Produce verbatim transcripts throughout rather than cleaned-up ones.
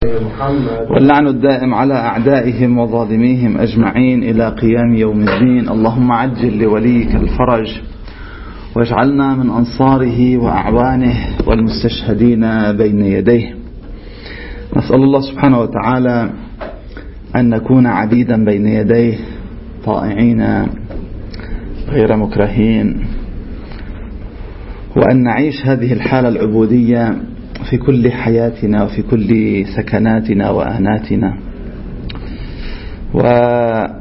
واللعن الدائم على أعدائهم وظالميهم أجمعين إلى قيام يوم الدين. اللهم عجل لوليك الفرج واجعلنا من أنصاره وأعوانه والمستشهدين بين يديه. نسأل الله سبحانه وتعالى أن نكون عبيدا بين يديه طائعين غير مكرهين، وأن نعيش هذه الحالة العبودية في كل حياتنا وفي كل سكناتنا وآناتنا. وحتى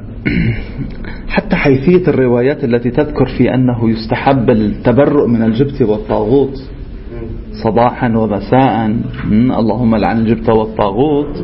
حيثية الروايات التي تذكر في أنه يستحب التبرؤ من الجبت والطاغوت صباحا ومساء، اللهم لعن الجبت والطاغوت،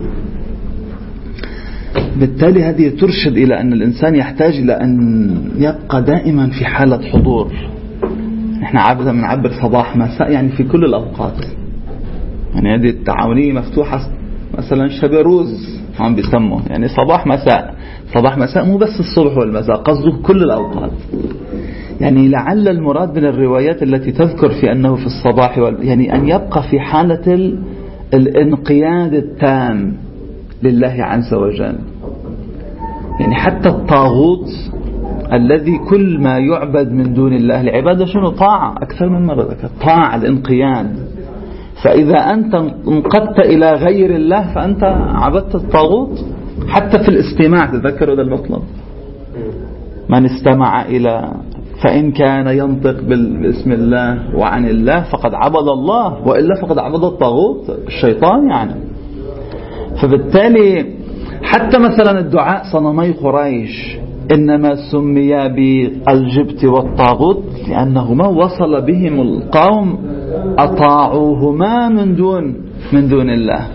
بالتالي هذه ترشد إلى أن الإنسان يحتاج إلى أن يبقى دائما في حالة حضور. نحن عابدا من عبر صباح مساء، يعني في كل الأوقات. يعني هذه التعاونية مفتوحة، مثلا شبروز هم بيسموه، يعني صباح مساء. صباح مساء مو بس الصبح والمساء، قصده كل الأوقات. يعني لعل المراد من الروايات التي تذكر في أنه في الصباح وال... يعني أن يبقى في حالة ال... الانقياد التام لله عز وجل. يعني حتى الطاغوت الذي كل ما يعبد من دون الله، العبادة شنو؟ طاعة. أكثر من مرة ذكر طاعة، الانقياد. فإذا أنت انقدت إلى غير الله فأنت عبدت الطاغوت. حتى في الاستماع تذكروا هذا المطلب، من استمع إلى فإن كان ينطق باسم الله وعن الله فقد عبد الله، وإلا فقد عبد الطاغوت الشيطان يعني. فبالتالي حتى مثلا الدعاء صنمي قريش إنما سمي بالجبت والطاغوت لأنهما وصل بهم القوم أطاعوهما من دون من دون الله.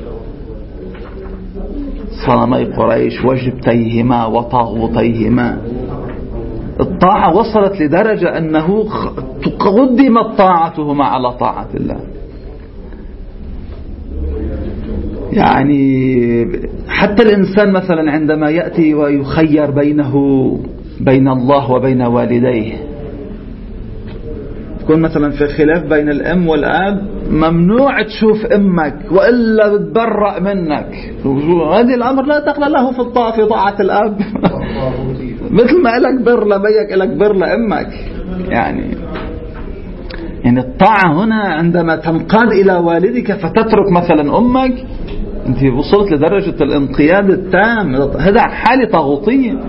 صنمي قريش وجبتيهما وطاغوتيهما، الطاعة وصلت لدرجة أنه قدمت طاعتهما على طاعة الله. يعني حتى الإنسان مثلا عندما يأتي ويخير بينه بين الله وبين والديه، تكون مثلا في خلاف بين الأم والأب، ممنوع تشوف أمك وإلا بتبرأ منك. هذه الأمر لا دخل له في الطاعة في طاعة الأب. مثل ما لك بر لبيك لك بر لأمك. يعني يعني الطاعة هنا عندما تنقاد إلى والدك فتترك مثلا أمك، أنت وصلت لدرجة الانقياد التام. هذا حالة طاغوتية.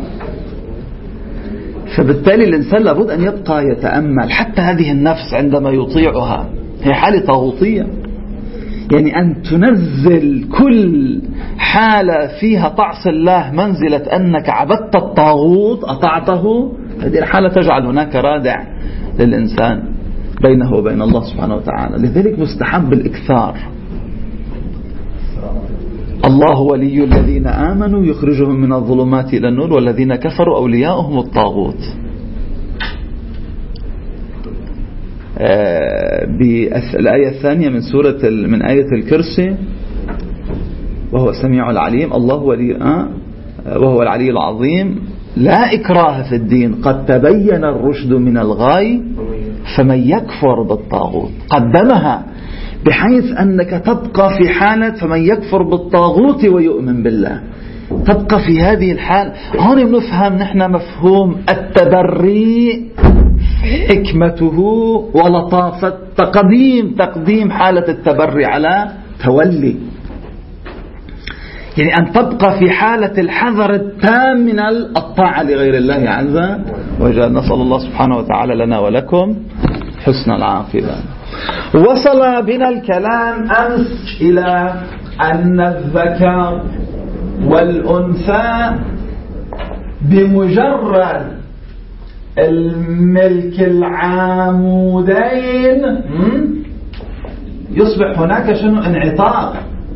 فبالتالي الإنسان لابد أن يبقى يتأمل. حتى هذه النفس عندما يطيعها هي حالة طاغوتية. يعني أن تنزل كل حالة فيها تعصي الله منزلة أنك عبدت الطاغوت أطعته، هذه الحالة تجعل هناك رادع للإنسان بينه وبين الله سبحانه وتعالى. لذلك مستحب الإكثار. الله ولي الذين آمنوا يخرجهم من الظلمات إلى النور والذين كفروا أولياؤهم الطاغوت. بالآية الثانية من سورة من آية الكرسي، وهو السميع العليم، الله ولي آه وهو العلي العظيم، لا إكراه في الدين قد تبين الرشد من الغي فمن يكفر بالطاغوت. قدمها بحيث أنك تبقى في حالة فمن يكفر بالطاغوت ويؤمن بالله، تبقى في هذه الحال. هون نفهم نحن مفهوم التبري، حكمته ولطافة تقديم تقديم حالة التبري على تولي. يعني أن تبقى في حالة الحذر التام من الطاعة لغير الله عز وجل. نسأل الله سبحانه وتعالى لنا ولكم حسن العاقبة. وصل بنا الكلام أمس إلى أن الذكر والأنثى بمجرد الملك العامودين يصبح هناك شنو؟ انعطاف.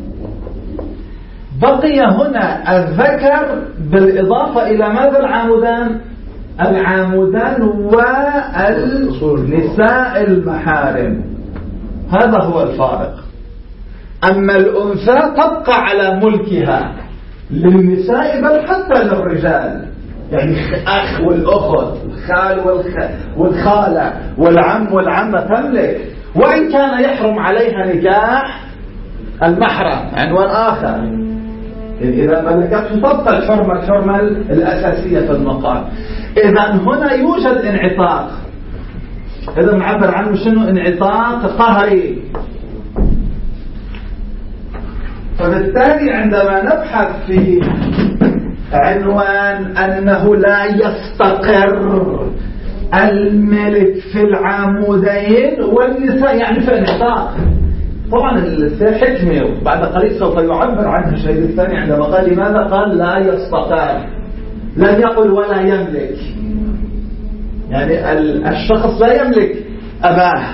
بقي هنا الذكر بالإضافة إلى ماذا؟ العامودان العامودان والنساء المحارم. هذا هو الفارق. أما الأنثى تبقى على ملكها للنساء بل حتى للرجال. يعني أخ والأخت، الخال والخالة والعم والعمة تملك، وإن كان يحرم عليها نكاح المحرم عنوان آخر. إذا ملكته تبقى الحرمة الحرمة الأساسية في المقام. إذا هنا يوجد انعطاف، إذا نعبر عنه شنو؟ انعطاف قهري. فبالتالي عندما نبحث في عنوان أنه لا يستقر الملك في العمودين والنساء، يعني في انعطاف. طبعا الحكمة بعد قليل سوف يعبر عنها الشهيد الثاني عندما قال لماذا قال لا يستقر، لم يقل ولا يملك. يعني الشخص لا يملك أباه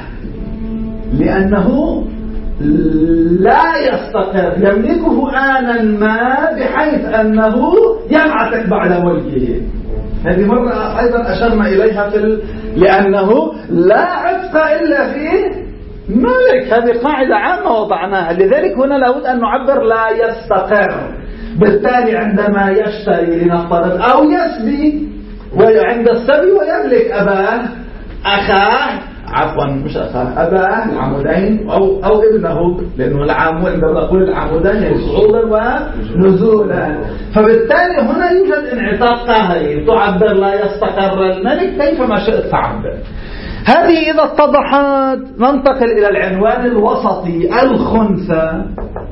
لأنه لا يستقر، يملكه آنا ما بحيث أنه ينعتق بعد ملكه. هذه مرة أيضا أشرنا إليها في ال... لأنه لا عتق إلا في ملك. هذه قاعدة عامة وضعناها، لذلك هنا لابد أن نعبر لا يستقر. بالتالي عندما يشتري لنفترض أو يسبي، وعند السبي ويملك أباه أخاه عفوا مش أخاه أباه العمودين أو أو ابنه، لأنه العمود عندما نقول العمودين صعودا ونزولا. فبالتالي هنا يوجد انعطاف قهري، تعبر لا يستقر الملك كيفما شئت تعبر. هذه إذا اتضحت ننتقل إلى العنوان الوسطي الخنثى.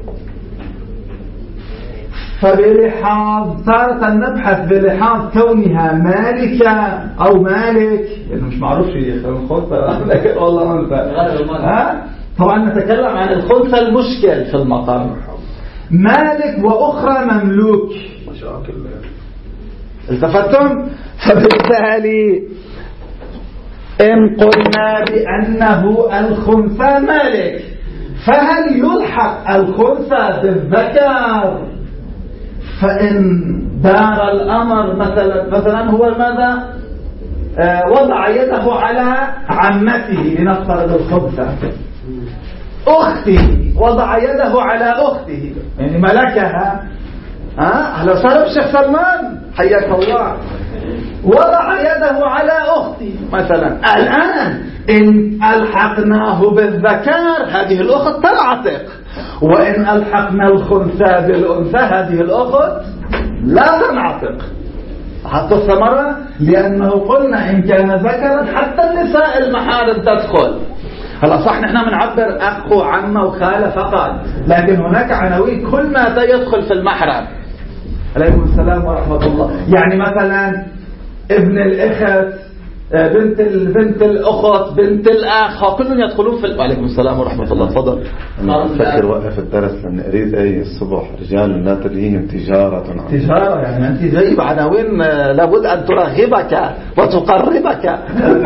فبلحاظ تارة نبحث بلحاظ كونها مالكة أو مالك، لأنه مش معروف شيء الخنثى والله منثى. ها طبعا نتكلم عن الخنثى المشكل في المقام، مالك وأخرى مملوك. التفتم. فبالتالي إن قلنا بأنه الخنثى مالك، فهل يلحق الخنثى بالذكر؟ فإن دار الأمر مثلا مثلا هو ماذا آه وضع يده على عمته لنفترض الخنثى، أخته وضع يده على أخته يعني ملكها. ها لو صار الشيخ سلمان حياك الله وضع يده على أختي مثلا، الآن إن ألحقناه بالذكر هذه الأخت تنعتق، وإن ألحقنا الخنثى بالأنثى هذه الأخت لا تنعتق. حتى الثمرة لأنه قلنا إن كان ذكرا حتى النساء المحارم تدخل. هلا صح نحن بنعبر أخ وعمة وخالة فقط، لكن هناك عناوين كل ما يدخل في المحرم. عليكم السلام ورحمة الله. يعني مثلا ابن الأخت، بنت بنت الأخت، بنت الأخ، كلهم يدخلون في. وعليكم السلام ورحمة الله. تفضل. أنا أفكر وقف الدرس لأن قريت أي الصبح رجال لا تلهيهم تجارة عن تجارة، يعني أنت جايب عناوين لابد أن ترغبك وتقربك.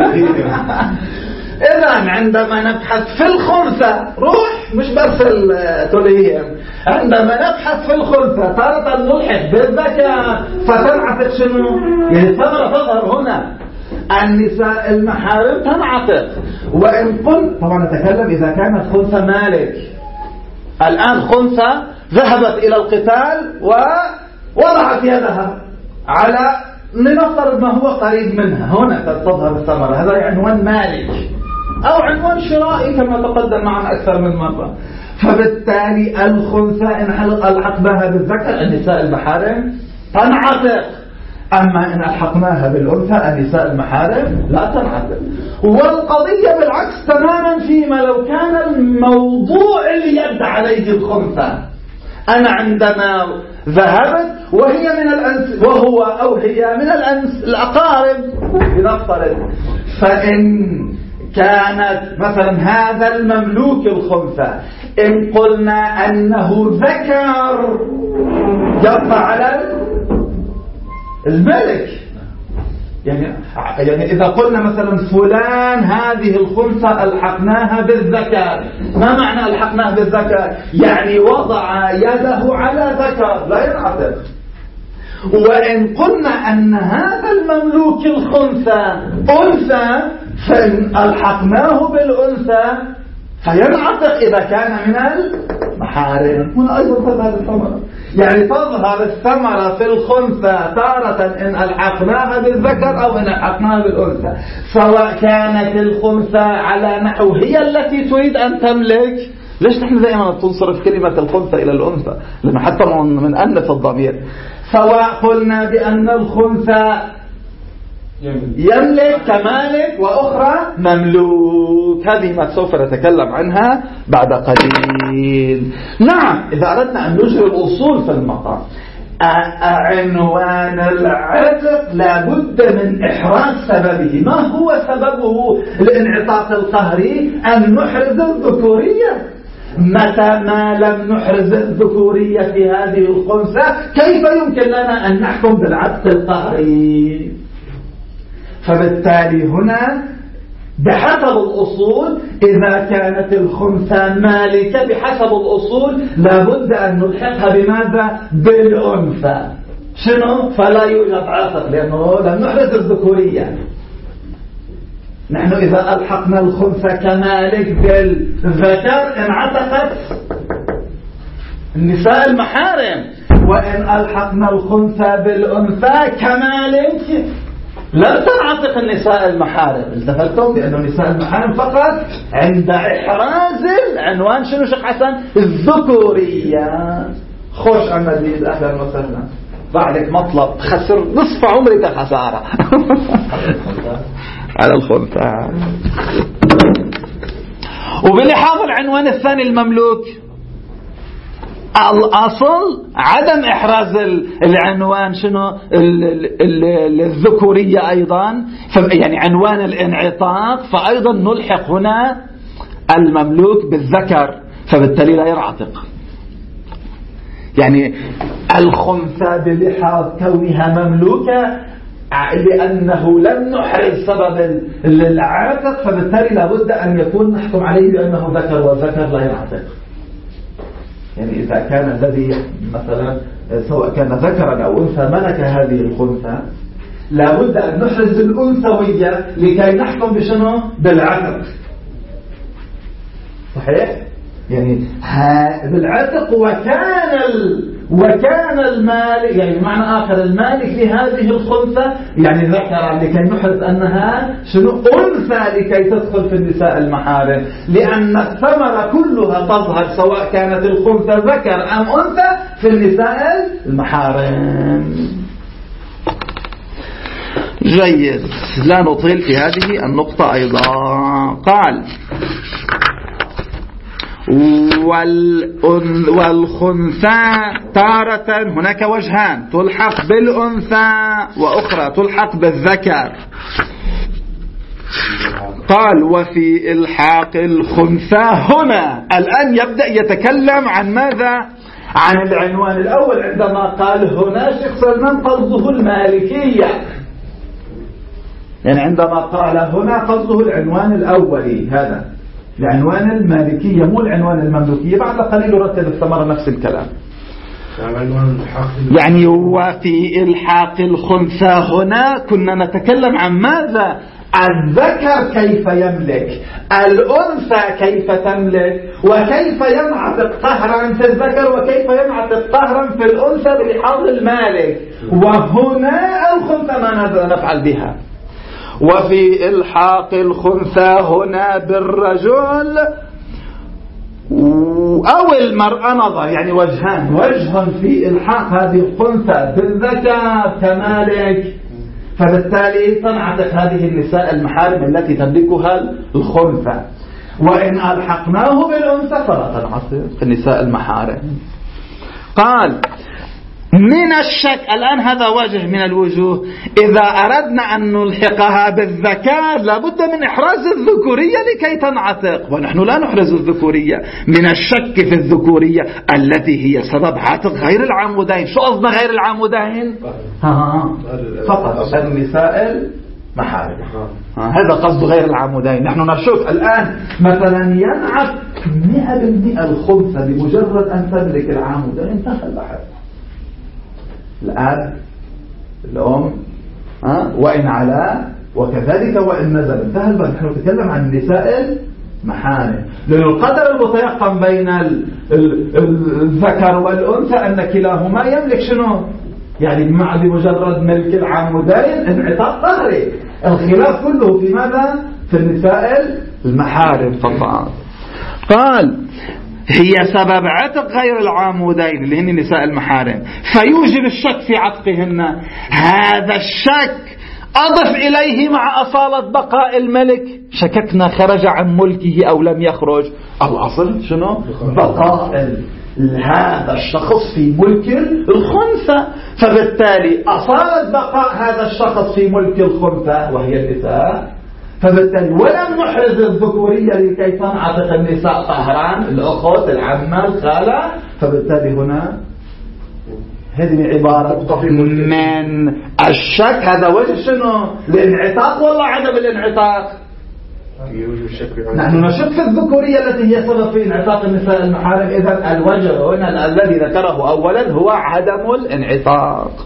إذا عندما نبحث في الخنثى روح مش بس تلهيهم، عندما نبحث في الخنثى تارة نلحق بالذكر فتنعتق شنو؟ يعني الثمرة تظهر هنا النساء المحارم تنعتق. وإن قلت طبعا نتكلم إذا كانت خنثى مالك. الآن خنثى ذهبت إلى القتال ووضعت يدها على لنفترض ما هو قريب منها، هنا تظهر الثمرة. هذا عنوان مالك أو عنوان شرائي كما تقدم معنا أكثر من مرة. فبالتالي الخنثى إن ألحق بها بالذكر النساء المحارم تنعتق، أما إن ألحقناها بالأنثى النساء المحارم لا تنعتق. والقضية بالعكس تماما فيما لو كان الموضوع اليد عليه الخنثى. أنا عندما ذهبت وهي من الأنس وهو أو هي من الأنس الأقارب لنفترض، فإن كانت مثلا هذا المملوك الخنثى إن قلنا أنه ذكر يبقى على الملك. يعني يعني إذا قلنا مثلا فلان هذه الخنثى ألحقناها بالذكر، ما معنى ألحقناها بالذكر؟ يعني وضع يده على ذكر لا ينعتق. وإن قلنا أن هذا المملوك الخنثى أنثى فإن ألحقناه بالأنثى فينعتق إذا كان من المحارم. هنا أيضا تظهر الثمرة، يعني تظهر الثمرة في الخنثى تارة إن ألحقناها بالذكر أو إن ألحقناها بالأنثى، سواء كانت الخنثى على نحو هي التي تريد أن تملك ليش نحن دائما تنصرف كلمة الخنثى إلى الأنثى؟ لأنه حتى من أنثى الضمير. سواء قلنا بأن الخنثى يملك كمالك وأخرى مملوك، هذه ما سوف نتكلم عنها بعد قليل. نعم، إذا أردنا أن نجري الأصول في المقام، عنوان العتق لابد من إحراز سببه. ما هو سببه الانعطاف القهري؟ أن نحرز الذكورية. متى ما لم نحرز الذكورية في هذه الخنثى كيف يمكن لنا أن نحكم بالعتق القهري؟ فبالتالي هنا بحسب الأصول إذا كانت الخنثى مالكة بحسب الأصول لابد أن نلحقها بماذا؟ بالأنثى. شنو؟ فلا يوجد عتق لأنه لم نحرز الذكورية. نحن إذا ألحقنا الخنثى كمالك بالذكر انعتقت النساء المحارم، وإن ألحقنا الخنثى بالأنثى كمالك لم تنعتق النساء المحارم. التفتم بأنه النساء المحارم فقط عند إحراز العنوان شنو شيخ حسن؟ الذكورية. خوش عن مزيد، أهلا وسهلا. بعدك مطلب خسر نصف عمرك خسارة على الخنثى. وباللحاظ العنوان الثاني المملوك، الأصل عدم إحراز العنوان شنو؟ الذكورية أيضا، يعني عنوان الانعطاق، فأيضا نلحق هنا المملوك بالذكر، فبالتالي لا ينعتق. يعني الخنثى بلحاظ كونها مملوكة لأنه لم نحرز سبب العتق، فبالتالي لابد أن يكون نحكم عليه بأنه ذكر، والذكر لا ينعتق. يعني إذا كان الذي مثلا سواء كان ذكرا أو أنثى ملك هذه الخنثى لابد أن نحرز الأنثوية لكي نحكم بشنو؟ بالعتق. صحيح؟ يعني بالعتق وكان ال... وكان المالك، يعني بمعنى آخر المالك لهذه الخنثى يعني ذكر لكي نحرز أنها شنو؟ أنثى لكي تدخل في النساء المحارم، لأن الثمرة كلها تظهر سواء كانت الخنثى ذكر أم أنثى في النساء المحارم. جيد، لا نطيل في هذه النقطة أيضا. قال والخنثى تارة هناك وجهان، تلحق بالأنثى وأخرى تلحق بالذكر. قال وفي إلحاق الخنثى هنا الآن يبدأ يتكلم عن ماذا؟ عن العنوان الأول. عندما قال هنا شيخ سلمان قصده المالكية، يعني عندما قال هنا قصده العنوان الأولي، هذا العنوان المالكية مو العنوان المملوكية. بعد قليل رتب الثمرة نفس الكلام. يعني وفي إلحاق الخنثى هنا كنا نتكلم عن ماذا؟ الذكر كيف يملك، الأنثى كيف تملك، وكيف ينعتق قهرا في الذكر وكيف ينعتق قهرا في الأنثى بلحاظ المالك. وهنا الخنثى ما نفعل بها. وفي إلحاق الخنثى هنا بالرجل أو المرأة نظر، يعني وجهان، وجه في إلحاق هذه الخنثى بالذكر كمالك، فبالتالي تنعتق هذه النساء المحارم التي تملكها الخنثى. وإن ألحقناه بالأنثى فلا تنعتق النساء المحارم. قال من الشك، الآن هذا وجه من الوجوه، إذا أردنا أن نلحقها بالذكر لابد من إحراز الذكورية لكي تنعتق، ونحن لا نحرز الذكورية. من الشك في الذكورية التي هي سبب عتق غير العمودين. شو قصدنا غير العمودين؟ ها فقط النساء المحارم، هذا قصد غير العمودين. نحن نشوف الآن مثلا ينعت مئة بالمئة الخنثى بمجرد أن تملك العمودين، انتهى البحث. الآب الأم ها وإن علا وكذلك وإن نزل، انتهى البحث. نحن نتكلم عن النساء المحارم، لأن القدر المتيقن بين الذكر والأنثى أن كلاهما يملك شنو؟ يعني مع بمجرد ملك العمودين انعطاف قهري. الخلاف كله في ماذا؟ في النساء المحارم فقط. قال هي سبب عتق غير العامودين اللي هن نساء المحارم، فيوجب الشك في عتقهن. هذا الشك أضف إليه مع أصالة بقاء الملك، شككنا خرج عن ملكه أو لم يخرج. الأصل شنو؟ بقاء هذا الشخص في ملك الخنثى، فبالتالي أصالة بقاء هذا الشخص في ملك الخنثى وهي النساء، فبالتالي ولم نحرز الذكورية لكي تنعتق النساء طهران، الأخوة العمة الخالة. فبالتالي هنا هذه عبارة من الشك. هذا وجه شنو؟ الانعتاق ولا عدم الانعتاق؟ نحن نشك في الذكورية التي هي سبب في انعتاق النساء المحارم. إذن الوجه هنا الذي ذكره أولا هو عدم الانعتاق.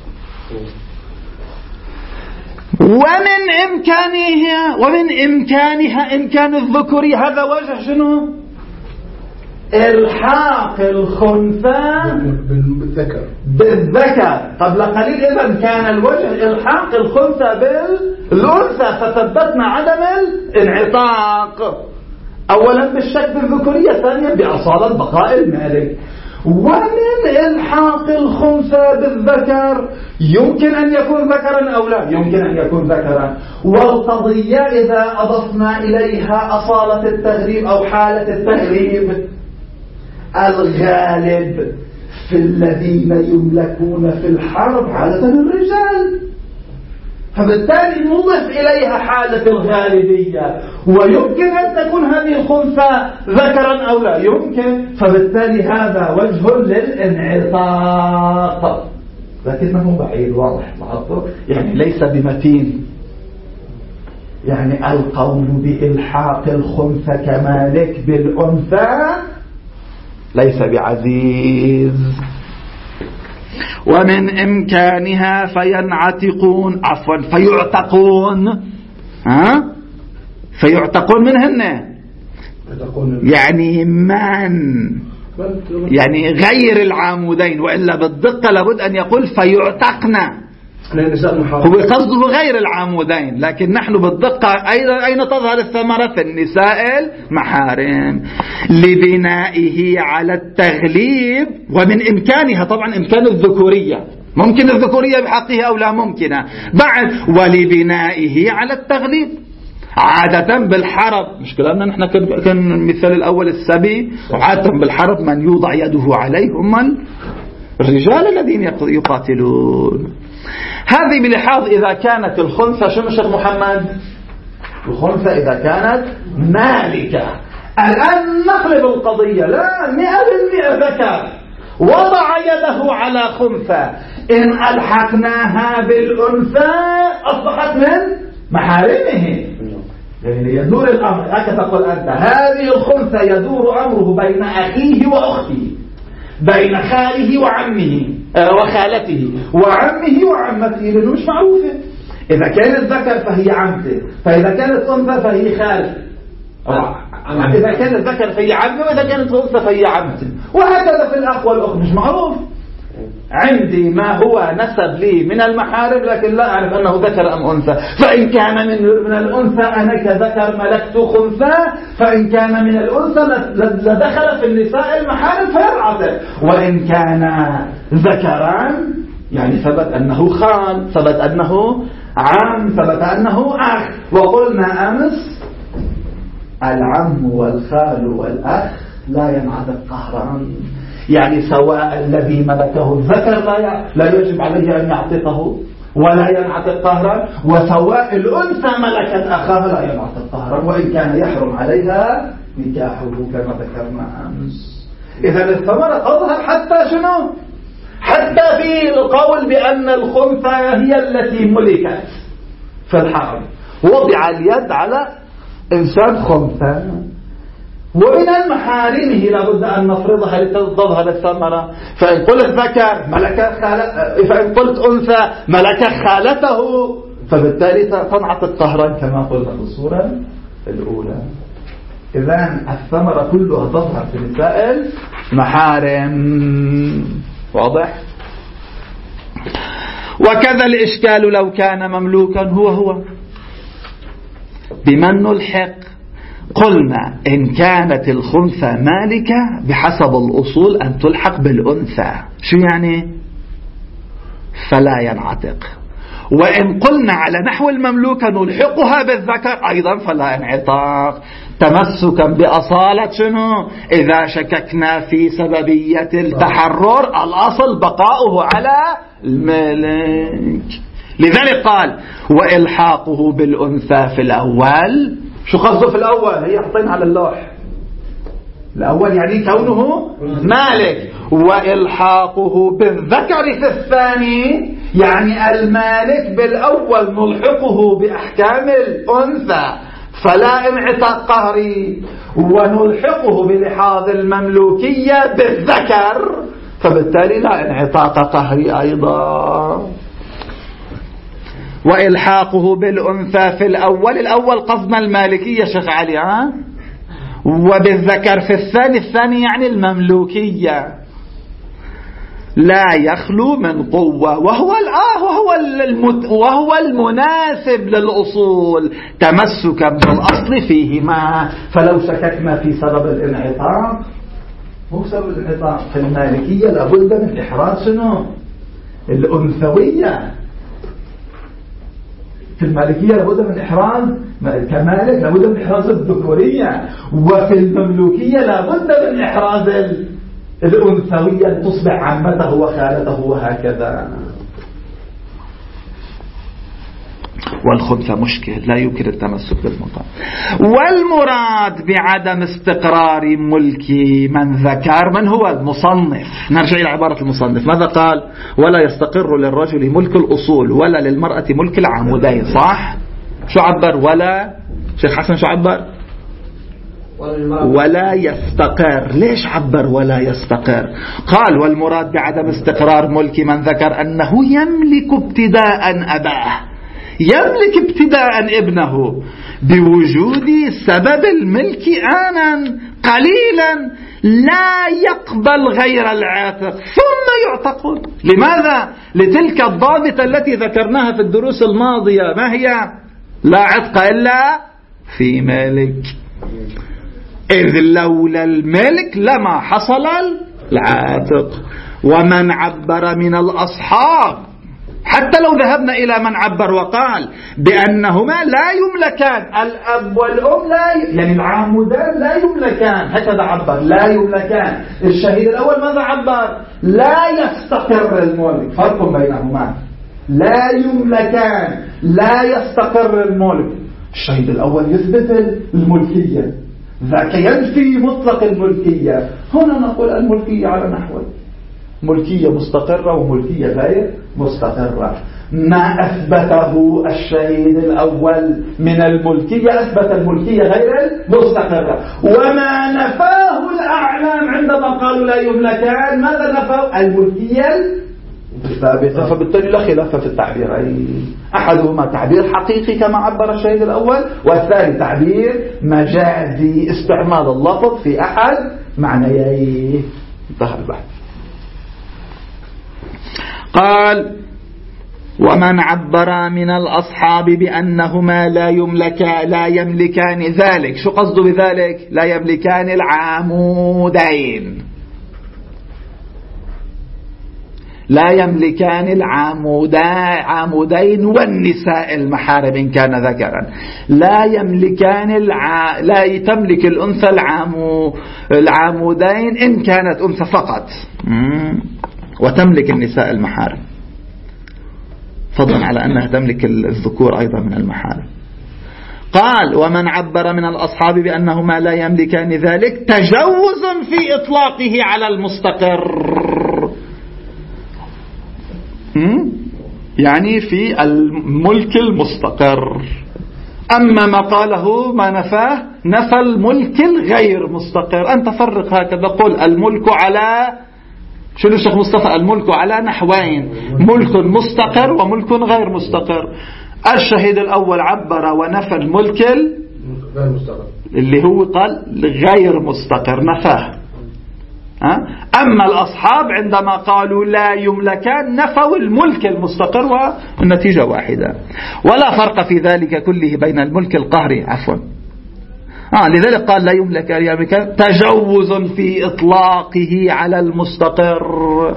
ومن إمكانها ومن إمكانها إمكان الذكورية، هذا وجه شنو؟ الحاق الخنثى بالذكر بالذكر قبل قليل. إذا كان الوجه الحاق الخنثى بالأنثى، فثبتنا عدم الانعتاق أولا بالشك بالذكورية، ثانيا بأصالة بقاء المالك. ومن الحاق الخنثى بالذكر يمكن أن يكون ذكرا أو لا يمكن أن يكون ذكرا. والقضية إذا أضفنا إليها أصالة التغريب أو حالة التغريب، الغالب في الذين يملكون في الحرب عادة الرجال، فبالتالي نضيف إليها حالة الغالبية. ويمكن أن تكون هذه الخنثى ذكرا أو لا يمكن، فبالتالي هذا وجه للانعطاق، لكنه بعيد واضح لاحظتوا، يعني ليس بمتين. يعني القول بإلحاق الخنثى كمالك بالأنثى ليس بعزيز. ومن إمكانها فينعتقون عفوا فيعتقون ها فيعتقون منهن، يعني من يعني غير العامودين، وإلا بالدقة لابد أن يقول فيعتقنا، هو قصده غير العامودين، لكن نحن بالدقة أين تظهر الثمرة؟ في النساء المحارم لبنائه على التغليب. ومن إمكانها طبعا إمكان الذكورية، ممكن الذكورية بحقه أو لا ممكنة بعد، ولبنائه على التغليب عادة بالحرب. مش كلامنا نحن كان المثال الأول السبي، وعادة بالحرب من يوضع يده عليه هم الرجال الذين يقاتلون. هذه بلحاظ إذا كانت الخنثى شنو شيخ محمد؟ الخنثى إذا كانت مالكة. الآن نقلب القضية، لا مئة بالمئة ذكر وضع يده على خنثى، إن ألحقناها بالأنثى أصبحت من محارمه. يعني يدور الأمر هكذا تقول أنت، هذه الخنثى يدور أمره بين أخيه وأخته، بين خاله وعمه وخالته وعمه وعمته، لأنه مش معروفة. إذا كانت ذكر فهي عمته، فإذا كانت أنثى فهي خالته، إذا كانت ذكر فهي عمه، وإذا كانت أنثى فهي عمته، وهكذا في الأخ والأخت مش معروف. عندي ما هو نسب لي من المحارم لكن لا أعرف أنه ذكر أم أنثى، فإن كان من من الأنثى أنا كذكر ملكت خنثى، فإن كان من الأنثى لدخل في النساء المحارم فيرعته، وإن كان ذكرا يعني ثبت أنه خال، ثبت أنه عم، ثبت أنه أخ. وقلنا أمس العم والخال والأخ لا ينعتق قهرا، يعني سواء الذي ملكه الذكر لا لا يجب عليه أن يعتقه ولا ينعتق قهرا، وسواء الأنثى ملكت أخاها لا ينعتق قهرا، وإن كان يحرم عليها نكاحه كما ذكرنا أمس. إذا الثمرة تظهر حتى شنو؟ حتى في القول بأن الخنثى هي التي ملكت في الحرب، وضع اليد على إنسان خنثى. ومن المحارمه لابد أن نفرضها لتظهر الثمرة. فإن قلت ذكر ملك خالته، فإن قلت أنثى ملك خالته، فبالتالي تنعتق قهرا كما قلنا في الصورة الأولى. إذن الثمرة كلها تظهر في نساء المحارم. واضح؟ وكذا الإشكال لو كان مملوكا هو هو بمن نلحق قلنا إن كانت الخنثى مالكة بحسب الأصول أن تلحق بالأنثى. شو يعني؟ فلا ينعتق. وإن قلنا على نحو المملوكة نلحقها بالذكر أيضا فلا انعتاق، تمسكا بأصالة شنو؟ إذا شككنا في سببية التحرر الأصل بقاؤه على الملك. لذلك قال وإلحاقه بالأنثى في الأول. شو قصده في الأول؟ هي حطين على اللوح الأول يعني كونه مالك، وإلحاقه بالذكر في الثاني يعني المالك بالأول نلحقه بأحكام الأنثى فلا انعتاق قهري، ونلحقه بلحاظ المملوكية بالذكر فبالتالي لا انعتاق قهري أيضا. وإلحاقه بالأنثى في الأول، الأول قصدنا المالكية شيخ علي، ها؟ وبالذكر في الثاني، الثاني يعني المملوكية، لا يخلو من قوة، وهو الآه وهو المت وهو المناسب للأصول تمسكا بالأصل فيهما. فلو شككنا في سبب الانعطاف، مو سبب الانعطاف في المالكية لابد من إحراز شنو؟ الأنثوية. في المالكية لابد من إحراز كمالك، لابد من إحراز الذكورية، وفي المملوكية لابد من إحراز الأنثوية تصبح عمته وخالته وهكذا. والخنثى مشكل لا يمكن التمسك بالمقام. والمراد بعدم استقرار ملك من ذكر، من هو المصنف؟ نرجع إلى عبارة المصنف، ماذا قال؟ ولا يستقر للرجل ملك الأصول ولا للمرأة ملك العمودين، صح؟ شو عبر؟ ولا شيخ حسن شو عبر؟ ولا يستقر. ليش عبر ولا يستقر؟ قال والمراد بعدم استقرار ملك من ذكر أنه يملك ابتداء أباه، يملك ابتداء ابنه بوجود سبب الملك آنا قليلا لا يقبل غير العاتق ثم يعتقون. لماذا؟ لتلك الضابطة التي ذكرناها في الدروس الماضية، ما هي؟ لا عتق إلا في ملك، إذ لولا الملك لما حصل العاتق. ومن عبر من الأصحاب، حتى لو ذهبنا إلى من عبر وقال بأنهما لا يملكان، الأب والأم لا ي... يعني العمودان لا يملكان، هكذا عبر لا يملكان. الشهيد الأول ماذا عبر؟ لا يستقر الملك، فرق بينهما، لا يملكان لا يستقر الملك. الشهيد الأول يثبت الملكية، ذاك ينفي مطلق الملكية. هنا نقول الملكية على نحو ملكية مستقرة وملكية غير مستقرة. ما أثبته الشهيد الأول من الملكية أثبت الملكية غير مستقرة، وما نفاه الأعلام عندما قالوا لا يملكان ماذا نفوا؟ الملكية الثابتة. فبالتالي لا خلاف في التعبيرين، أحدهما تعبير حقيقي كما عبر الشهيد الأول، والثاني تعبير مجازي استعمال اللفظ في أحد معنييه. انتهى البحث. قال ومن عبر من الأصحاب بأنهما لا يملكا لا يملكان ذلك. شو قصده بذلك؟ لا يملكان العمودين، لا يملكان العمودين والنساء المحارم إن كان ذكرا، لا يملكان الع... لا تملك الأنثى العمو... العمودين إن كانت أنثى فقط، وتملك النساء المحارم، فضلا على أنها تملك الذكور أيضا من المحارم. قال ومن عبر من الأصحاب بأنهما لا يملكان ذلك تجوز في إطلاقه على المستقر، يعني في الملك المستقر. أما ما قاله ما نفاه نفى الملك الغير مستقر. أنت فرق هكذا، قل الملك على شنو الشيخ مصطفى؟ الملك على نحوين، ملك مستقر وملك غير مستقر. الشهيد الأول عبر ونفى الملك اللي هو قال غير مستقر، نفاه. أما الأصحاب عندما قالوا لا يملكان نفوا الملك المستقر، والنتيجة واحدة. ولا فرق في ذلك كله بين الملك القهري عفوا آه لذلك قال لا يملك يعني تجوز في إطلاقه على المستقر.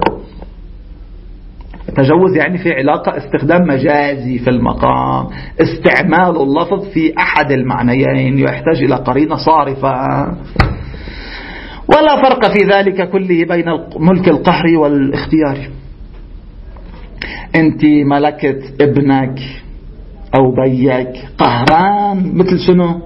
تجوز يعني في علاقة استخدام مجازي في المقام، استعمال اللفظ في أحد المعنيين يحتاج إلى قرينة صارفة. ولا فرق في ذلك كله بين ملك القهر والاختيار. أنت ملكت ابنك أو بيك قهران مثل شنو؟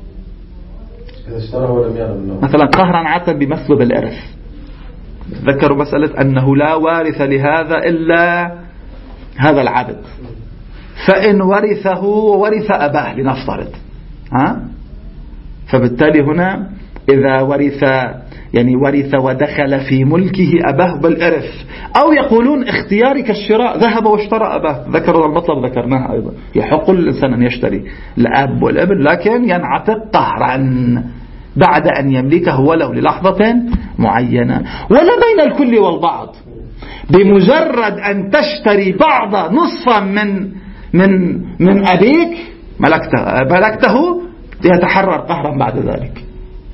مثلا قهرا عادة بيمثله بالإرث. تذكروا مسألة أنه لا وارث لهذا إلا هذا العبد، فإن ورثه ورث أباه لنفترض، ها؟ فبالتالي هنا إذا ورث يعني ورث ودخل في ملكه أباه بالإرث، أو يقولون اختياري كالشراء، ذهب واشترى أباه. ذكروا المطلب ذكرناها أيضا، يحق للإنسان أن يشتري الأب والابن لكن ينعتق قهرا بعد أن يملكه ولو للحظة معينة. ولا بين الكل والبعض، بمجرد أن تشتري بعض نصفا من من من أبيك ملكته ملكته يتحرر قهرا بعد ذلك.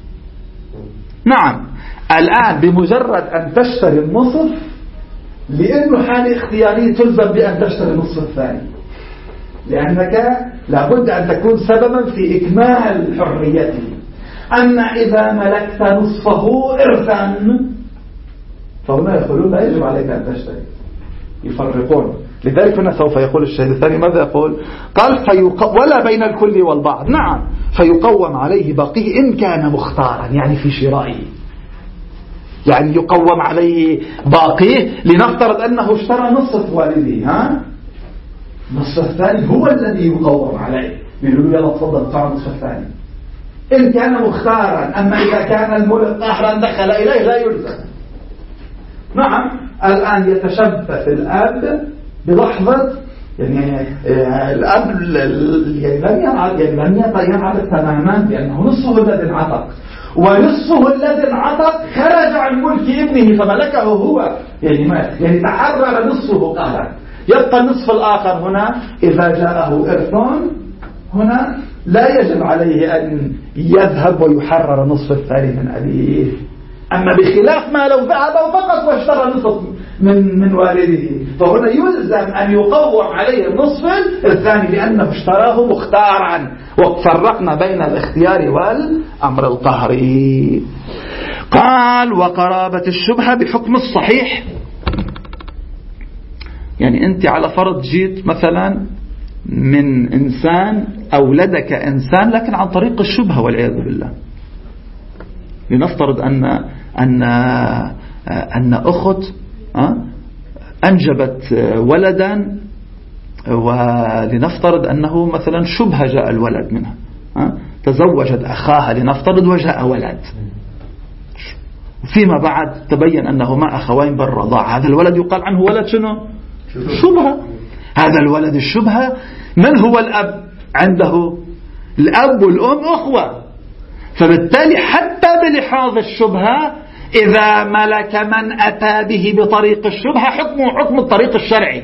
نعم الآن بمجرد أن تشتري النصف لأنه حالة اختيارية تلزم بأن تشتري النصف الثاني، لأنك لابد أن تكون سببا في إكمال حريته. أما إذا ملكت نصفه إرثا فهنا يقولون لا يجب عليك أن تشتري، يفرقون. لذلك هنا سوف يقول الشيء الثاني ماذا يقول؟ قال فيق... ولا بين الكل والبعض. نعم فيقوم عليه باقيه إن كان مختارا يعني في شرائه، يعني يقوم عليه باقيه. لنفترض أنه اشترى نصف والده، ها النصف الثاني هو الذي يقوم عليه، بيقولوا يلا تفضل ادفع النصف الثاني إن كان مختارا. أما إذا كان الملك قهرا دخل إليه لا يلزم. نعم الآن يتشبث الأب بلحظة يعني الأب يعني لم يعد يعني لم يعد تماما لأنه نصفه الذي انعتق، ونصفه الذي انعتق خرج عن ملك ابنه فملكه هو، يعني ما يعني تحرر نصفه قهرا. يبقى النصف الآخر هنا إذا جاءه إرث هنا لا يجب عليه أن يذهب ويحرر نصف الثاني من أبيه. أما بخلاف ما لو ذهب فقط واشترى نصف من من والده فهنا يلزم أن يقوم عليه النصف الثاني لأنه اشتراه مختارا. وفرقنا بين الاختيار والأمر القهري. قال وقرابة الشبهة بحكم الصحيح. يعني أنت على فرض جيت مثلا من إنسان أولدك إنسان لكن عن طريق الشبهة والعياذ بالله. لنفترض أن أن أن أخت أنجبت ولدا، ولنفترض أنه مثلا شبهة جاء الولد منها، تزوجت أخاها لنفترض وجاء ولد، فيما بعد تبين أنهما أخوين بالرضاعة. هذا الولد يقال عنه ولد شنو؟ شبهة. هذا الولد الشبهة من هو الأب عنده؟ الأب والأم أخوة، فبالتالي حتى بلحاظ الشبهة إذا ملك من أتى به بطريق الشبهة حكمه حكم الطريق الشرعي.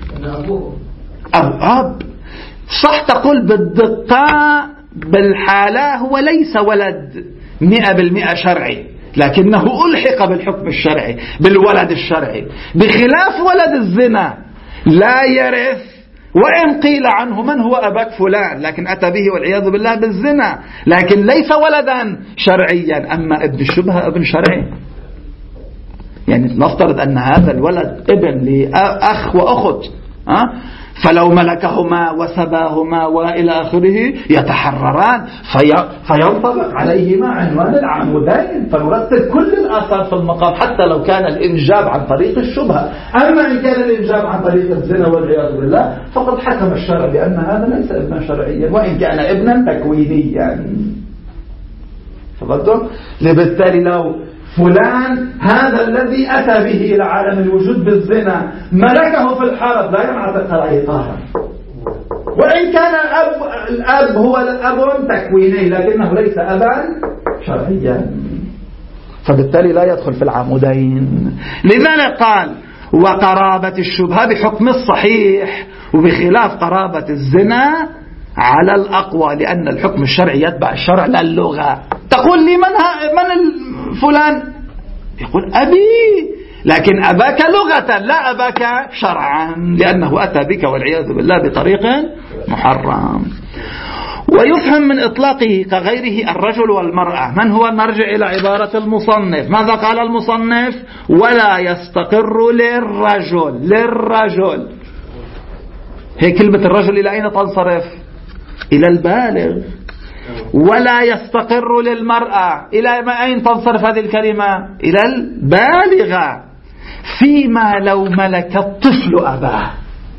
أو أب صح تقول بالدقة بالحالة هو ليس ولد مئة بالمئة شرعي، لكنه ألحق بالحكم الشرعي بالولد الشرعي، بخلاف ولد الزنا لا يرث وإن قيل عنه من هو أباك فلان لكن أتى به والعياذ بالله بالزنا، لكن ليس ولدا شرعيا. أما ابن الشبهة ابن شرعي، يعني نفترض أن هذا الولد ابن لأخ وأخت، أه؟ فلو ملكهما وسباهما وإلى آخره يتحرران في فينطبق عليهما عنوان العمودين، فنرتب كل الآثار في المقام حتى لو كان الإنجاب عن طريق الشبهة. أما إن كان الإنجاب عن طريق الزنا والعياذ بالله فقد حكم الشرع بأن هذا ليس ابنا شرعيا وإن كان ابنا تكوينيا. فبالتالي لبالتالي لو فلان هذا الذي أتى به إلى عالم الوجود بالزنا ملكه في الحرب لا ينعتق عليه قهرا، وإن كان الأب, الأب هو الأب تكويني لكنه ليس أبا شرعيا، فبالتالي لا يدخل في العمودين. لذلك قال وقرابة الشبهة بحكم الصحيح، وبخلاف قرابة الزنا على الأقوى لأن الحكم الشرعي يتبع الشرع لا اللغة. تقول لي من, من فلان؟ يقول أبي، لكن أباك لغة لا أباك شرعا، لأنه أتى بك والعياذ بالله بطريق محرم. ويفهم من إطلاقه كغيره الرجل والمرأة. من هو نرجع إلى عبارة المصنف؟ ماذا قال المصنف؟ ولا يستقر للرجل. للرجل هي كلمة الرجل إلى أين تنصرف؟ إلى البالغ. ولا يستقر للمرأة إلى أين تنصرف هذه الكلمة؟ إلى البالغة. فيما لو ملك الطفل أباه.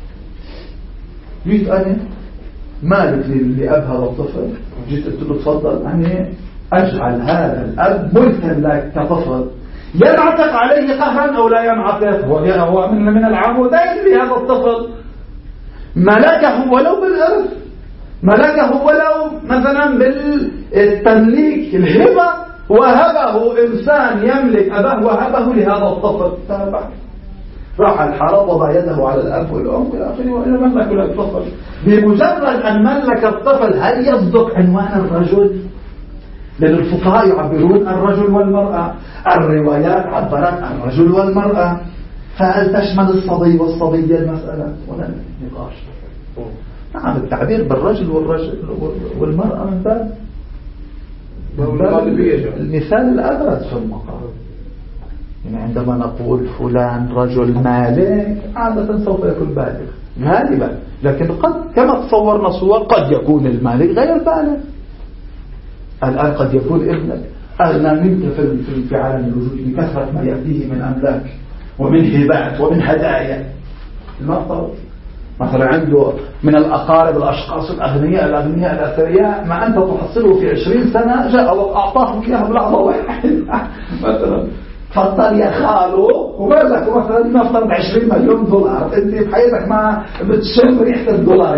جيت أنا مالك لأب هذا الطفل، جيت قلت له تفضل يعني أجعل هذا الأب ملكا لك كطفل، ينعطف عليه قهرا أو لا ينعطف؟ هو من من العمودين لهذا الطفل، ملكه ولو بالإرث، ملكه ولو مثلا بالتمليك الهبة، وهبه إنسان يملك أباه وهبه لهذا الطفل. تابع راح الحرب وضع يده على الأب والأم إلى آخره وإلى ملك الطفل. بمجرد أن ملك الطفل هل يصدق عنوان الرجل؟ لأن الفقهاء يعبرون الرجل والمرأة، الروايات عبرت عن الرجل والمرأة، فهل تشمل الصبي والصبية المسألة؟ ولا نقاش. نعم التعبير بالرجل والرجل والمرأة من باب المثال الأبرز في المقام. يعني عندما نقول فلان رجل مالك عادة سوف يكون بالغ غالبا، لكن قد كما تصورنا صور قد يكون المالك غير بالغ. الآن قد يكون ابنك أغنى منك في في عالم الوجود بكثرة ما يأتيه من أملاك ومن هبات ومن هدايا. المطلب مثلا عنده من الأقارب الأشخاص الأغنياء الأغنياء الأثرياء ما أنت تحصله في عشرين سنة جاء وأعطاهم إياها بلحظة واحدة. مثلا فضل يا خالو ومالك مثلا نفترض عشرين مليون دولار، انت بحياتك ما بتشم ريحة الدولار.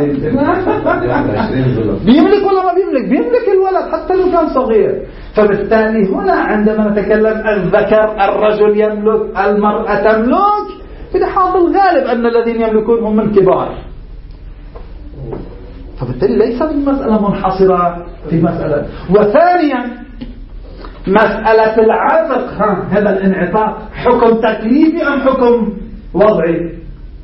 بيملك ولا ما بيملك؟ بيملك الولد حتى لو كان صغير. فبالتالي هنا عندما نتكلم الذكر الرجل يملك المرأة تملك، في حال الغالب أن الذين يملكون هم من كبار. فبالتالي ليست المسألة منحصرة في مسألة. وثانيا مسألة العتق، هذا الانعتاق حكم تكليفي أم حكم وضعي؟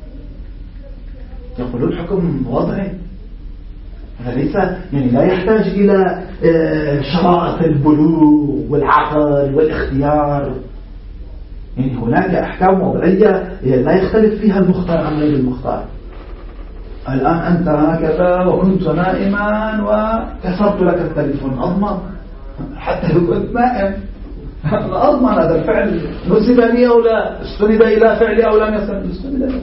يقولون حكم وضعي. هذا ليس يعني لا يحتاج إلى شرائط البلوغ والعقل والاختيار. يعني هناك أحكام وضعية لا يختلف فيها المختار عن غير المختار. الآن أنت هكذا وكنت نائما وكسرت لك التليفون، أضمن حتى لو كنت نائم أضمن هذا الفعل نسب لي أو لا، استند إلى فعلي أو لم يستند إلى.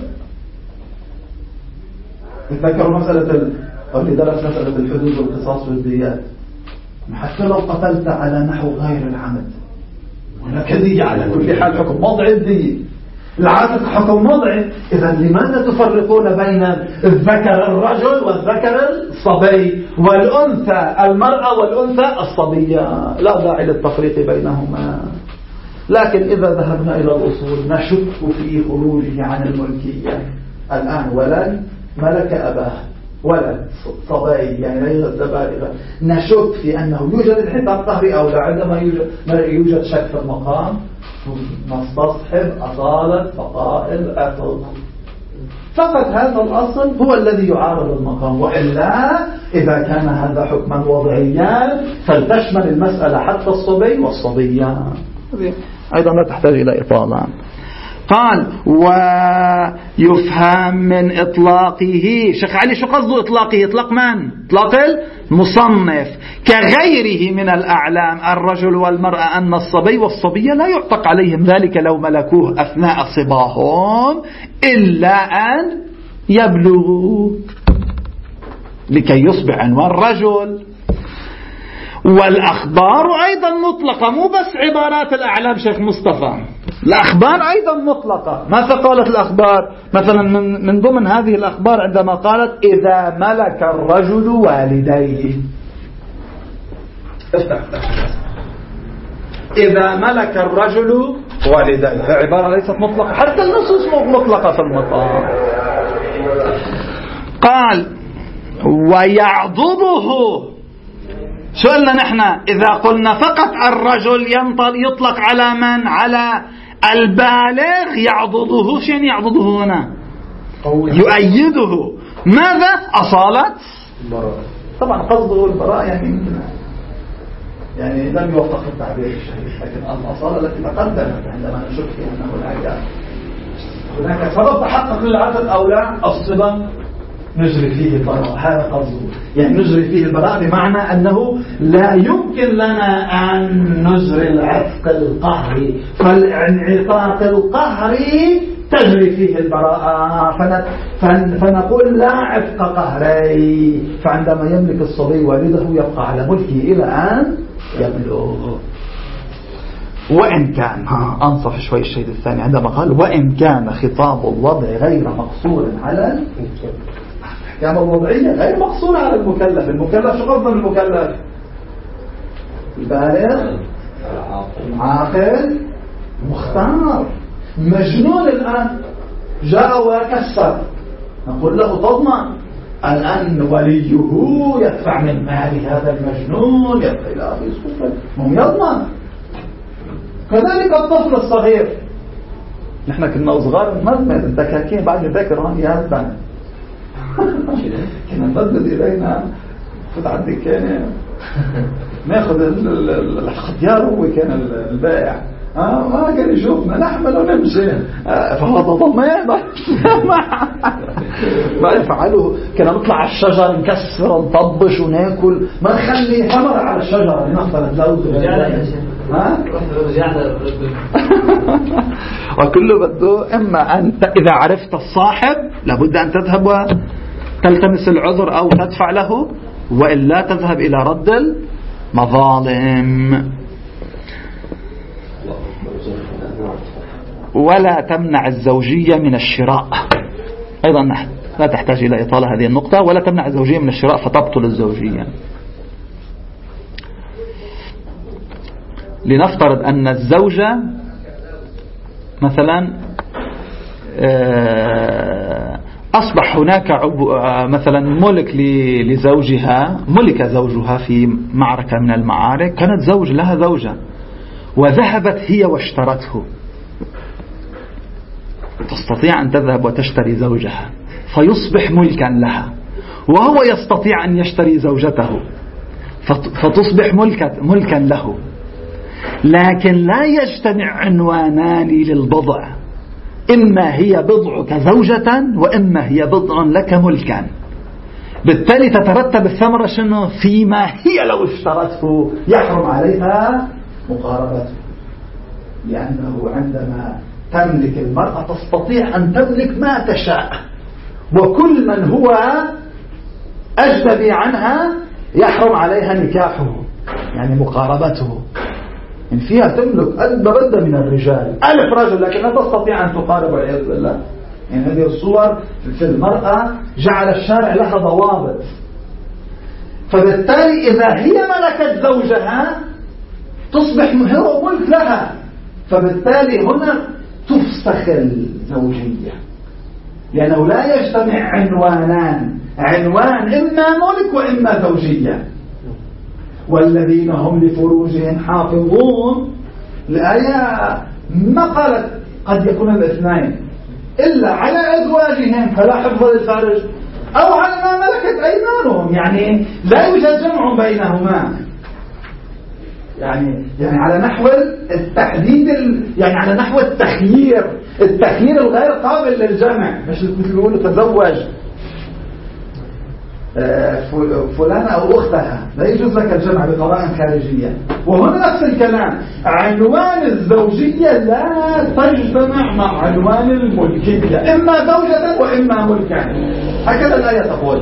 تذكروا مسألة اللي درس مسألة الحدود والقصاص والديات، حتى لو قتلت على نحو غير العمد هناك دية على كل حال، حكم وضعي الدية. العاتق حكم وضعي. إذا لماذا تفرقون بين الذكر الرجل والذكر الصبي والأنثى المرأة والأنثى الصبية؟ لا داعي للتفريق بينهما. لكن إذا ذهبنا إلى الأصول نشك في خروجه عن الملكية. الآن ولد ملك أباه، ولد صبي يعني ليس بالغا، نشك في أنه يوجد انحطاط قهري أو لا. عندما يوجد, يوجد شك في المقام نستصحب أصالة فقائل أصل. فقط هذا الأصل هو الذي يعارض المقام، وإلا إذا كان هذا حكما وضعيا فلتشمل المسألة حتى الصبي والصبية. أيضا لا تحتاج إلى إطالة. قال ويفهم من إطلاقه. شيخ علي شو قصده إطلاقه؟ إطلاق من؟ إطلاق المصنف كغيره من الأعلام الرجل والمرأة أن الصبي والصبية لا يعتق عليهم ذلك لو ملكوه أثناء صباهم إلا أن يبلغوا لكي يصبح عنوان رجل. والأخبار أيضا مطلقة، مو بس عبارات الأعلام شيخ مصطفى، الأخبار أيضا مطلقة. ماذا قالت الأخبار؟ مثلا من, من ضمن هذه الأخبار عندما قالت إذا ملك الرجل والديه. افتح إذا ملك الرجل والديه، عبارة ليست مطلقة، حتى النصوص مطلقة في المطلق. قال ويعضده. شو قلنا نحن؟ إذا قلنا فقط الرجل يطلق على من؟ على البالغ. يعضده، شو يعني يعضده هنا؟ يؤيده. ماذا؟ أصالة البراءة. طبعا قصده البراءة يعني يعني لم يوفق التعبير الشهير، لكن الأصالة التي تقدمت عندما نشك في أن هناك هناك سبب تحقق للعدد أو لا، الصبا نجري فيه البراءة. هذا قصده، يعني نجري فيه البراءة بمعنى أنه لا يمكن لنا أن نجري العتق القهري، فالانعتاق القهري تجري فيه البراءة، فنقول لا عتق قهري. فعندما يملك الصبي والده يبقى على ملكه إلى أن يبلغ. وإن كان ها أنصف شوي الشيء الثاني عندما قال وإن كان خطاب الوضع غير مقصور على الأحكام الوضعية، غير مقصور على المكلف. المكلف شو قصده المكلف؟ البالغ، العاقل، مختار. مجنون الآن جاء وكسر، نقول له تضمن الآن وليه يدفع من مال هذا المجنون، يدفع إلى أبي سفل، هم يضمن. كذلك الطفل الصغير، نحن كنا صغار نمزمز الدكاكين بعد ذاكر هون يهزن كنا نبدد إلينا فت على الدكانة ناخذ الخيار، هو كان البائع اه ما كان يشوفنا نحمل ونمشي، فهو ضمان ما يفعله. كنا نطلع على الشجر نكسر نطبش وناكل، ما نخلي ثمر على الشجرة لنفترض لوز ها وكله بده إما أن إذا عرفت الصاحب لابد أن تذهب وتلتمس العذر أو تدفع له، وإلا تذهب إلى رد المظالم. ولا تمنع الزوجية من الشراء، أيضا لا تحتاج إلى إطالة هذه النقطة. ولا تمنع الزوجية من الشراء فتبطل الزوجية. لنفترض أن الزوجة مثلا أصبح هناك مثلا ملك لزوجها، ملك زوجها في معركة من المعارك، كانت زوج لها زوجة وذهبت هي واشترته، تستطيع أن تذهب وتشتري زوجها فيصبح ملكا لها، وهو يستطيع أن يشتري زوجته فتصبح ملكا, ملكا له. لكن لا يجتمع عنوانان للبضع، إما هي بضعك زوجة وإما هي بضع لك ملكا. بالتالي تترتب الثمرة شنو؟ فيما هي لو اشترته يحرم عليها مقاربته، لأنه عندما تملك المرأة تستطيع أن تملك ما تشاء، وكل من هو أجنبي عنها يحرم عليها نكاحه، يعني مقاربته. إن فيها تملك المردة من الرجال ألف رجل لكن لا تستطيع أن تقارب والعياذ بالله. يعني هذه الصور في المرأة جعل الشارع لها ضوابط، فبالتالي إذا هي ملكت زوجها تصبح هو ملك لها، فبالتالي هنا تفسخ الزوجية، لأنه لا يجتمع عنوانان، عنوان إما ملك وإما زوجية. والذين هم لفروجهم حافظون، الآية ما قالت قد يكون الاثنين، إلا على أزواجهم فلا حفظ للفرج، أو على ما ملكت أيمانهم، يعني لا يوجد جمع بينهما، يعني يعني على نحو التحديد، يعني على نحو التخيير، التخيير الغير قابل للجمع، مش مثل يقولوا تزوج فلانة أو أختها، لا يجوز لك الجمع بقرائن خارجية. وهنا نفس الكلام، عنوان الزوجية لا تجتمع مع عنوان الملكية، إما زوجة وإما ملكا، هكذا الآية تقول.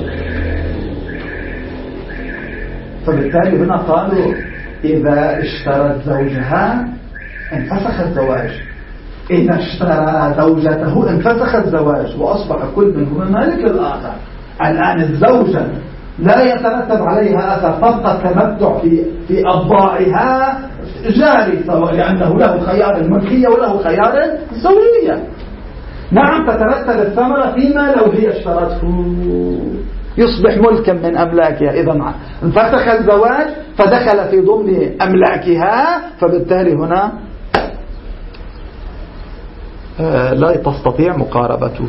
فبالتالي هنا قالوا إذا اشترت زوجها انفسخ الزواج، إذا اشترى زوجته انفسخ الزواج، وأصبح كل منهما مالك للآخر. الآن الزوجة لا يترتب عليها أثر، تبقى التمتع في في أبضاعها جاري، سواء لأنه له خيار الملكية وله خيار الزوجية. نعم تترتب الثمرة فيما لو هي اشترته، يصبح ملكا من أملاكها. إذا انفسخ الزواج فدخل في ضمن أملاكها، فبالتالي هنا لا تستطيع مقاربته.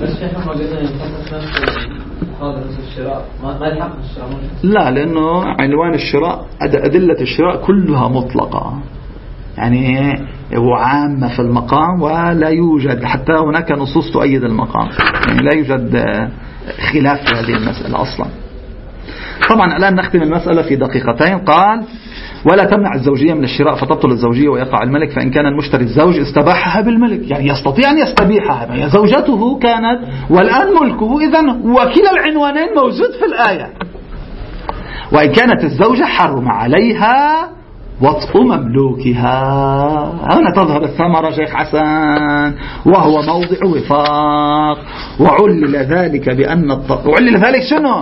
لا، لأنه عنوان الشراء أدلة الشراء كلها مطلقة، يعني وعامة في المقام، ولا يوجد حتى هناك نصوص تؤيد المقام، يعني لا يوجد خلاف في هذه المسألة أصلا. طبعا الآن نختم المسألة في دقيقتين. قال ولا تمنع الزوجية من الشراء فتبطل الزوجية ويقع الملك، فإن كان المشتري الزوج استباحها بالملك، يعني يستطيع أن يستبيحها، يعني زوجته كانت والآن ملكه، إذن وكلا العنوانين موجود في الآية. وإن كانت الزوجة حرم عليها وطء مملوكها. هنا تظهر الثمرة شيخ حسن، وهو موضع وفاق. وعلل ذلك بأن الط... وعلل ذلك شنو؟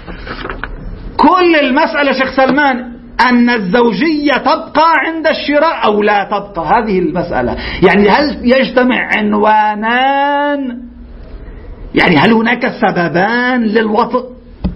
كل المسألة شيخ سلمان أن الزوجية تبقى عند الشراء أو لا تبقى، هذه المسألة. يعني هل يجتمع عنوانان؟ يعني هل هناك سببان للوطء؟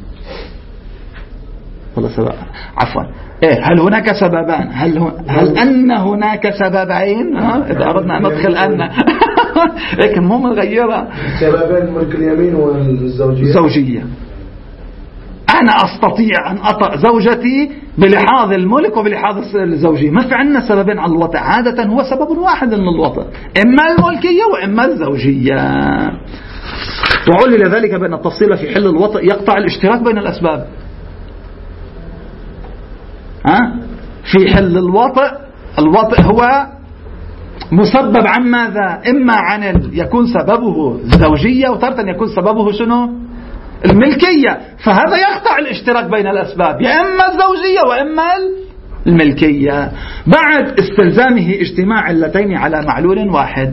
والله سبب عفوا إيه هل هناك سببان؟ هل هو... هل أن هناك سببين؟ ها إذا أردنا أن ندخل أن لكن مو مغيرة سببين، ملك اليمين والزوجية. الزوجية أنا أستطيع أن أطأ زوجتي بلحاظ الملك وبلحاظ الزوجية. ما في عندنا سببين على الوطأ، عادة هو سبب واحد من الوطأ، إما الملكية وإما الزوجية. وعلل ذلك بأن التفصيل في حل الوطأ يقطع الاشتراك بين الأسباب. ها؟ في حل الوطأ، الوطأ هو مسبب عن ماذا؟ إما عن ال... يكون سببه الزوجية، وتارة يكون سببه شنو؟ الملكية. فهذا يقطع الاشتراك بين الأسباب، يا إما الزوجية وإما الملكية، بعد استلزامه اجتماع علتين على معلول واحد.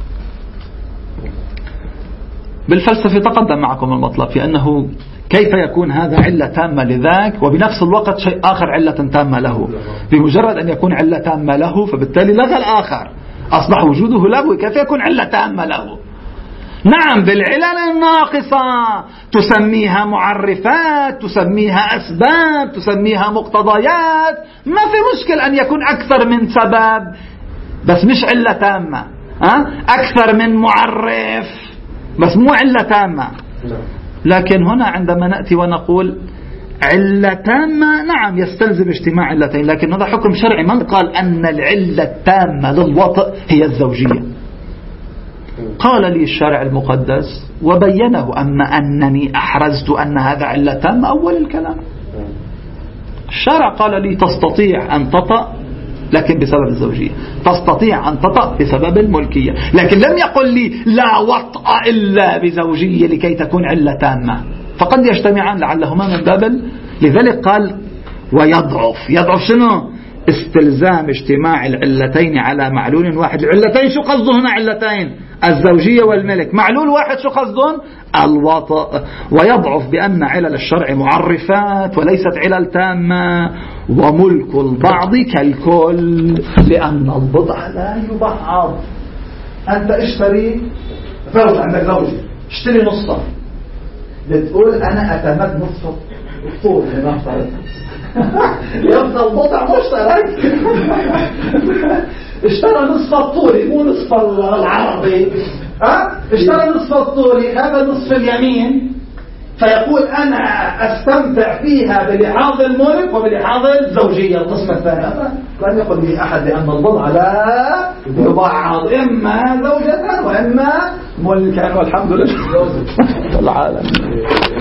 بالفلسفة تقدم معكم المطلب في أنه كيف يكون هذا علة تامة لذاك وبنفس الوقت شيء آخر علة تامة له. بمجرد أن يكون علة تامة له فبالتالي لغى الآخر، أصبح وجوده له. كيف يكون علة تامة له؟ نعم بالعلل الناقصة، تسميها معرفات، تسميها أسباب، تسميها مقتضيات، ما في مشكل أن يكون أكثر من سبب، بس مش علة تامة. أه؟ أكثر من معرف بس مو علة تامة. لكن هنا عندما نأتي ونقول علة تامة، نعم يستلزم اجتماع علتين، لكن هذا حكم شرعي. من قال أن العلة التامة للوطء هي الزوجية؟ قال لي الشارع المقدس وبينه، أما أنني أحرزت أن هذا علة تامة أول الكلام. الشارع قال لي تستطيع أن تطأ لكن بسبب الزوجية، تستطيع أن تطأ بسبب الملكية، لكن لم يقل لي لا وطأ إلا بزوجية لكي تكون علة تامة، فقد يجتمعان لعلهما من باب. لذلك قال ويضعف. يضعف شنو؟ استلزام اجتماع العلتين على معلول واحد. العلتين شو قصده هنا؟ علتين الزوجية والملك. معلول واحد شو قصدهم؟ الوطأ. ويضعف بأن علل الشرع معرفات وليست علل تامة، وملك البعض كالكل، لأن البضع لا يبعض. أنت اشتري زوج، عندك زوجي، اشتري نصف، بتقول أنا أتمت نصف الطول لنفترض يبقى البضع مشترك اشترى نصف الطولي مو نصف العرضي. أه؟ اشترى نصف الطولي، هذا نصف اليمين، فيقول أنا أستمتع فيها بلحاظ الملك وبلحاظ الزوجية القسم الثاني. لن يقول لي أحد لأن البضع لا يبعض، إما زوجة وإما ملكا، والحمد لله العالم.